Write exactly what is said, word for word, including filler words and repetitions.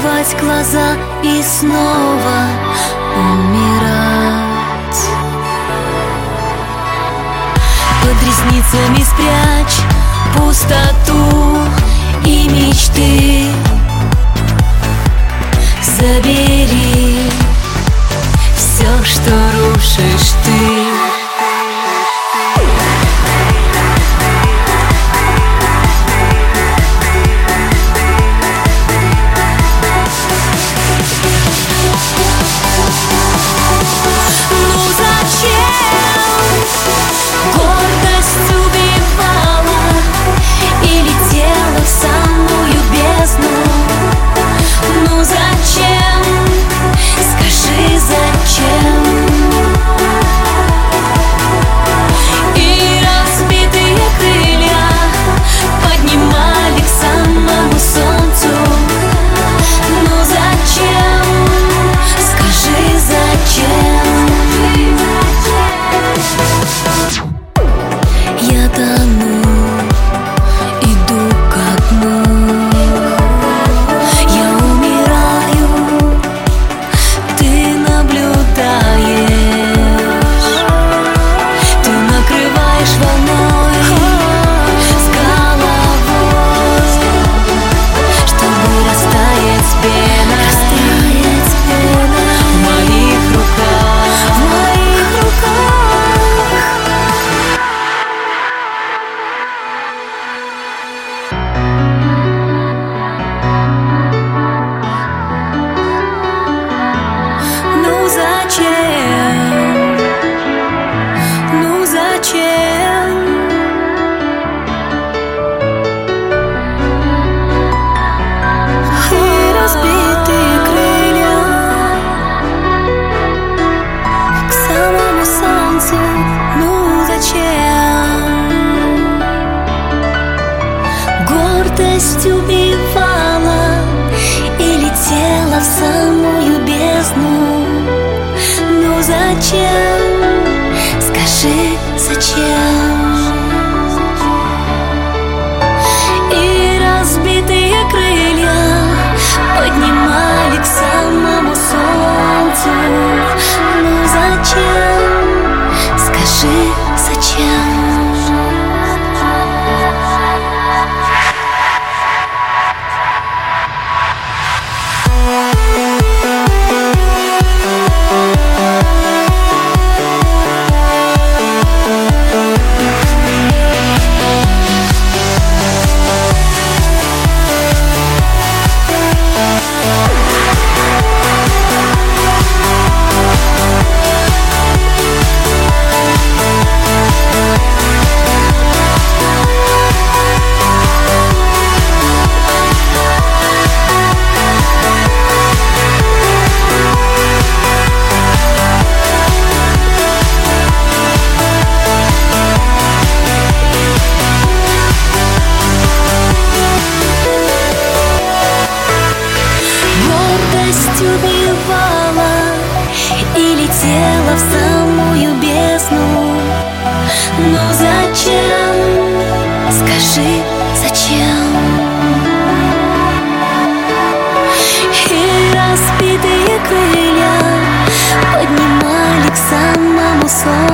закрывать глаза и снова умирать. Под ресницами спрячь пустоту и мечты. Забери все, что рушишь ты. Гордость убивала и летела в самую бездну. Ну зачем? Скажи, зачем? И разбитые крылья поднимали к самому солнцу. Ну зачем? Скажи, зачем? Убивала и летела в самую бездну. Но зачем? Скажи, зачем? И разбитые крылья поднимали к самому солнцу.